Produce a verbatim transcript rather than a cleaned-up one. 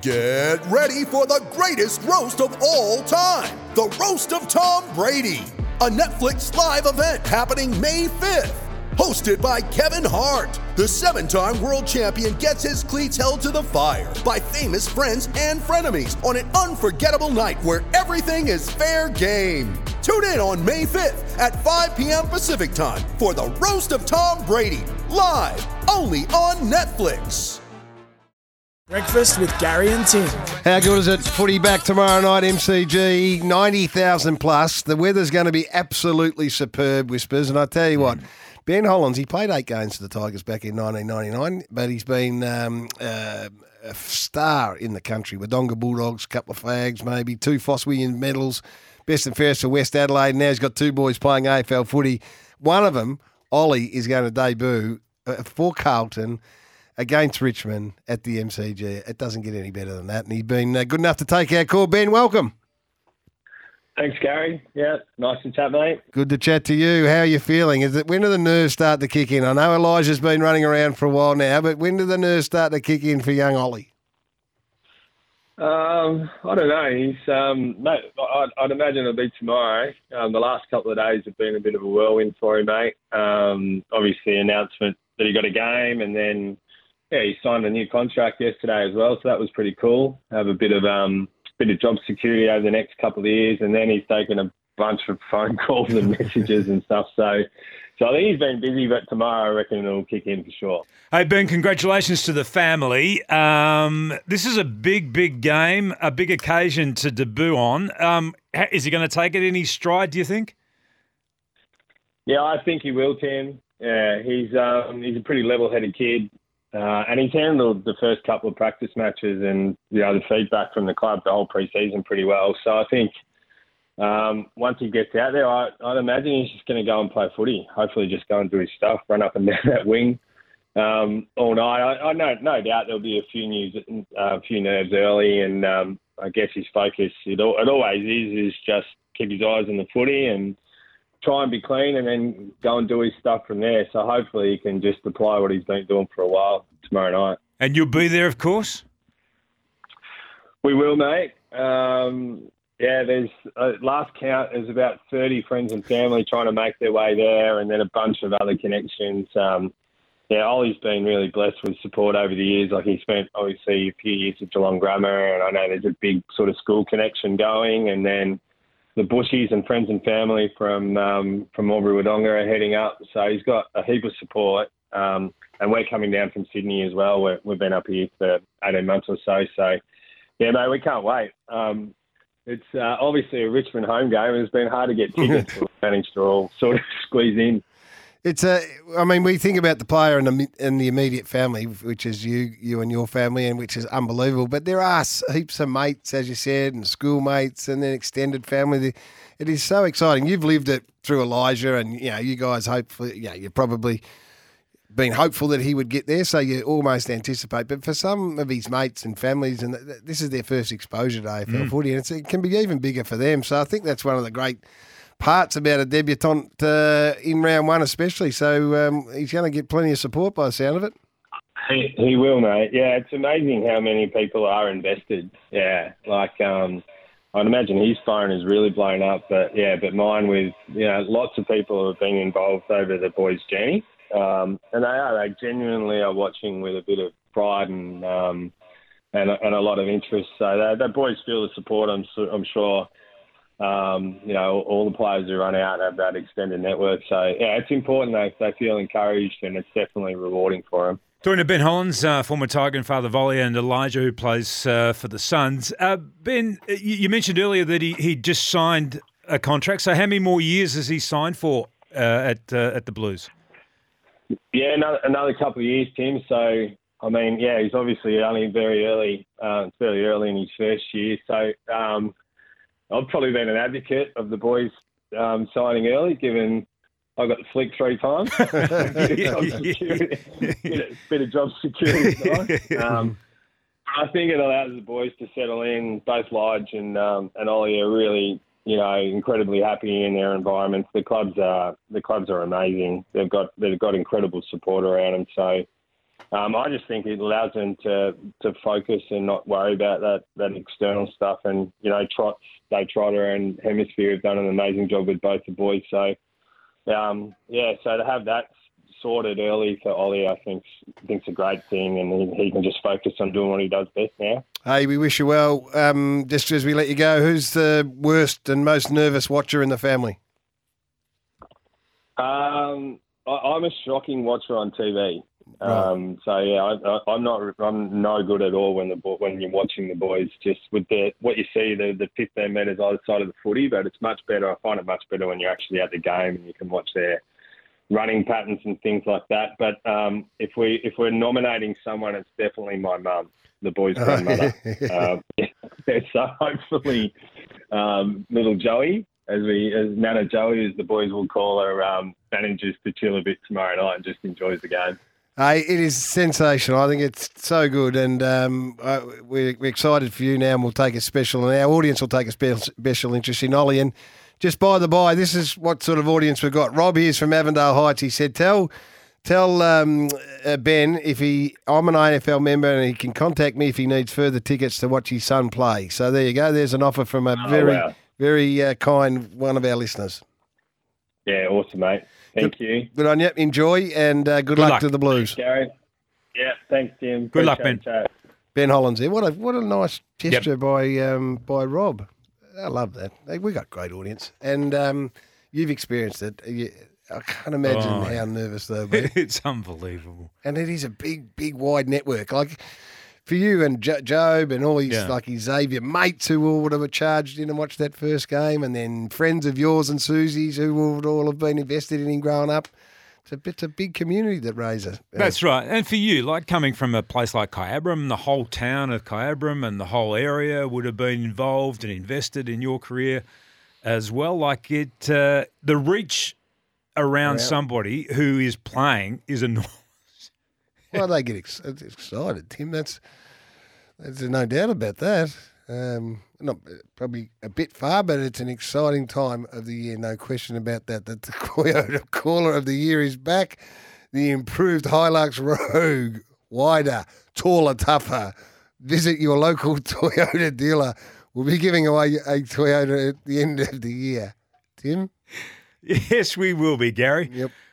Get ready for the greatest roast of all time, the Roast of Tom Brady, a Netflix live event happening May fifth. Hosted by Kevin Hart, the seven-time world champion gets his cleats held to the fire by famous friends and frenemies on an unforgettable night where everything is fair game. Tune in on May fifth at five p.m. Pacific time for the Roast of Tom Brady, live only on Netflix. Breakfast with Gary and Tim. How good is it? Footy back tomorrow night, M C G, ninety thousand plus. The weather's going to be absolutely superb, Whispers. And I tell you what, Ben Hollands, he played eight games for the Tigers back in nineteen ninety-nine, but he's been um, uh, a star in the country. Wodonga Bulldogs, couple of flags maybe, two Foss Williams medals, best and fairest for West Adelaide. Now he's got two boys playing A F L footy. One of them, Ollie, is going to debut uh, for Carlton against Richmond at the M C G. It doesn't get any better than that. And he's been uh, good enough to take our call. Ben, welcome. Thanks, Gary. Yeah, nice to chat, mate. Good to chat to you. How are you feeling? Is it when do the nerves start to kick in? I know Elijah's been running around for a while now, but when do the nerves start to kick in for young Ollie? Um, I don't know. He's, um, mate, I'd, I'd imagine it'll be tomorrow. Um, the last couple of days have been a bit of a whirlwind for him, mate. Um, obviously, announcement that he got a game, and then yeah, he signed a new contract yesterday as well, so that was pretty cool. Have a bit of um. bit of job security over the next couple of years, and then he's taken a bunch of phone calls and messages and stuff. So, so I think he's been busy, but tomorrow I reckon it'll kick in for sure. Hey, Ben, congratulations to the family. Um, this is a big, big game, a big occasion to debut on. Um, is he going to take it in his stride, do you think? Yeah, I think he will, Tim. Yeah, he's um, he's a pretty level-headed kid. Uh, and he's handled the first couple of practice matches and, you know, the feedback from the club the whole pre-season pretty well. So I think um, once he gets out there, I, I'd imagine he's just going to go and play footy. Hopefully just go and do his stuff, run up and down that wing um, all night. I, I know, no doubt there'll be a few news, uh, a few nerves early, and um, I guess his focus, it, it always is, is just keep his eyes on the footy and try and be clean and then go and do his stuff from there. So hopefully he can just apply what he's been doing for a while tomorrow night. And you'll be there, of course? We will, mate. Um, yeah, there's uh, last count, there's about thirty friends and family trying to make their way there, and then a bunch of other connections. Um, yeah, Ollie's been really blessed with support over the years. Like, he spent, obviously, a few years at Geelong Grammar, and I know there's a big sort of school connection going, and then the Bushies and friends and family from um, from Albury Wodonga are heading up. So he's got a heap of support. Um, and we're coming down from Sydney as well. We're, we've been up here for eighteen months or so. So, yeah, mate, we can't wait. Um, it's uh, obviously a Richmond home game. It's been hard to get tickets. We've managed to all sort of squeeze in. It's a, I mean, we think about the player and the, and the immediate family, which is you, you and your family, and which is unbelievable. But there are heaps of mates, as you said, and schoolmates, and then extended family. It is so exciting. You've lived it through Elijah, and you know, you guys hopefully, you know, you're probably been hopeful that he would get there, so you almost anticipate. But for some of his mates and families, and this is their first exposure to A F L mm. footy, and it's, it can be even bigger for them. So I think that's one of the great parts about a debutant uh, in round one especially. So um, he's going to get plenty of support by the sound of it. He, he will, mate. Yeah, it's amazing how many people are invested. Yeah, like um, I'd imagine his phone is really blown up, but yeah, but mine with, you know, lots of people have been involved over the boys' journey. Um, and they are, they genuinely are watching with a bit of pride and um, and, and a lot of interest. So the boys feel the support, I'm, I'm sure. Um, you know, all the players who run out have that extended network. So, yeah, it's important they, they feel encouraged, and it's definitely rewarding for them. Talking to Ben Hollands, uh, former Tiger and father volley, and Elijah, who plays uh, for the Suns. Uh, Ben, you, you mentioned earlier that he, he just signed a contract. So how many more years has he signed for uh, at uh, at the Blues? Yeah, another, another couple of years, Tim. So, I mean, yeah, he's obviously only very early, uh, fairly early in his first year. So, um, I've probably been an advocate of the boys um, signing early, given I got the flick three times. bit, of security, bit, of, bit of job security. Nice. Um, I think it allows the boys to settle in. Both Lodge and um, and Ollie are really, you know, incredibly happy in their environments. The clubs are the clubs are amazing. They've got they've got incredible support around them. So um, I just think it allows them to, to focus and not worry about that, that external stuff. And, you know, Trot, Dave Trotter and Hemisphere have done an amazing job with both the boys. So, um, yeah, so to have that sorted early for Ollie, I think think's a great thing, and he, he can just focus on doing what he does best now. Hey, we wish you well. Um, just as we let you go, who's the worst and most nervous watcher in the family? Um, I, I'm a shocking watcher on T V. Um, so yeah, I, I, I'm not. I'm no good at all when the bo- when you're watching the boys. Just with the what you see, the the fifteen metres either side of the footy, but it's much better. I find it much better when you're actually at the game and you can watch their running patterns and things like that. But um, if we if we're nominating someone, it's definitely my mum, the boys' grandmother. um, yeah, so hopefully, um, little Joey, as we as Nana Joey, as the boys will call her, um, manages to chill a bit tomorrow night and just enjoys the game. Hey, it is sensational. I think it's so good, and um, uh, we're, we're excited for you now, and we'll take a special, and our audience will take a special, special interest in Ollie. And just by the by, this is what sort of audience we've got. Rob here's from Avondale Heights. He said, tell tell um, uh, Ben if he, I'm an A F L member, and he can contact me if he needs further tickets to watch his son play. So there you go. There's an offer from a Oh, very, wow. very uh, kind one of our listeners. Yeah, awesome, mate. Thank you. Good on you. Enjoy, and uh, good, Good luck, luck. to the Blues. Gary. Yeah, thanks, Tim. Good luck, Appreciate Ben. the chat. Ben Hollands there. What a what a nice gesture by um, by Rob. I love that. Hey, we got great audience, and um, you've experienced it. You, I can't imagine Oh, how yeah. nervous they'll be. It's unbelievable. And it is a big, big, wide network. Like for you and jo- Job and all his Yeah. like his Xavier mates who all would have charged in and watched that first game, and then friends of yours and Susie's who would all have been invested in him growing up. It's a, it's a big community that raises. That's right. And for you, like coming from a place like Kyabram, the whole town of Kyabram and the whole area would have been involved and invested in your career as well. Like it, uh, the reach around Around. somebody who is playing is enormous. Well, they get ex- excited, Tim. That's there's no doubt about that. Um, not probably a bit far, but it's an exciting time of the year, no question about that. That the Toyota Caller of the Year is back. The improved Hilux Rogue, wider, taller, tougher. Visit your local Toyota dealer. We'll be giving away a Toyota at the end of the year. Tim? Yes, we will be, Gary. Yep.